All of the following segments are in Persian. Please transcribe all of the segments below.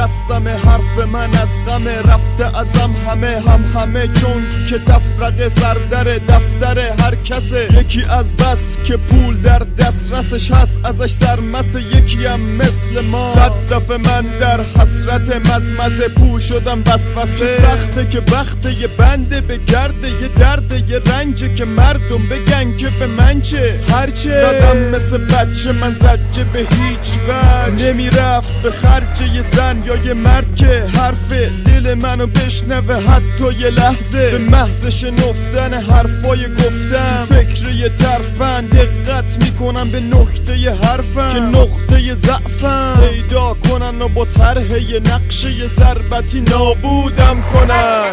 مستم حرف من از غم رفته ازم همه چون که تفرقه سردر دفتر هر کسه. یکی از بس که پول در دسترسش هست ازش سرمس، یکی هم مثل ما. 100 دفعه من در حسرت مزمزه پول شدم وسوسه. سخته که بخته یه بنده بگرده، یه درده یه رنجه که مردم بگن که به من چه. هرچه زدم مثل بچه من زجه به هیچ وجه نمیرفت به خرج یه زن یا یه مرد که حرف دل منو بشنوه حتی یه لحظه. به محض شنفتن حرفای گفتم فکر یه طرفن دقت میکنم به نقطه ی حرفم که نقطه ضعفم پیدا کنن و با طرح یه نقشه یه ضربتی نابودم کنن.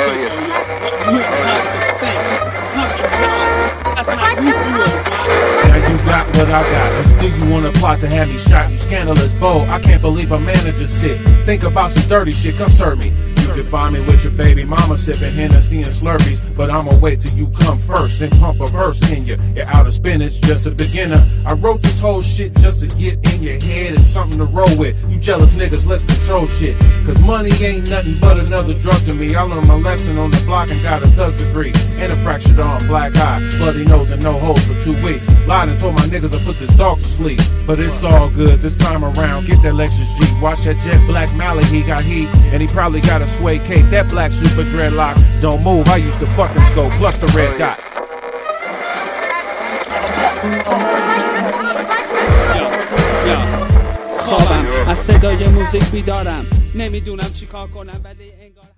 Now you got what I got, and still you wanna plot to have me shot. You scandalous bold, I can't believe a manager sit. Think about some dirty shit, come serve me. You can find me with your baby mama sipping Hennessy and Slurpees, but I'ma wait till you come first and pump a verse in you. You're out of spinach, just a beginner. I wrote this whole shit just to get in your head. It's something to roll with. You jealous niggas, let's control shit. Cause money ain't nothing but another drug to me. I learned my lesson on the block and got a thug degree. And a fractured arm, black eye, bloody nose and no holes for 2 weeks. Lied and told my niggas to put this dog to sleep. But it's all good this time around. Get that Lexus G. Watch that jet black Mally, he got heat. And he probably got a suede cape. That black super dreadlock. Don't move, I used to fucking scope. Plus the red dot. خوابم از صدای موزیک بیدارم، نمیدونم چی کار کنم ولی انگار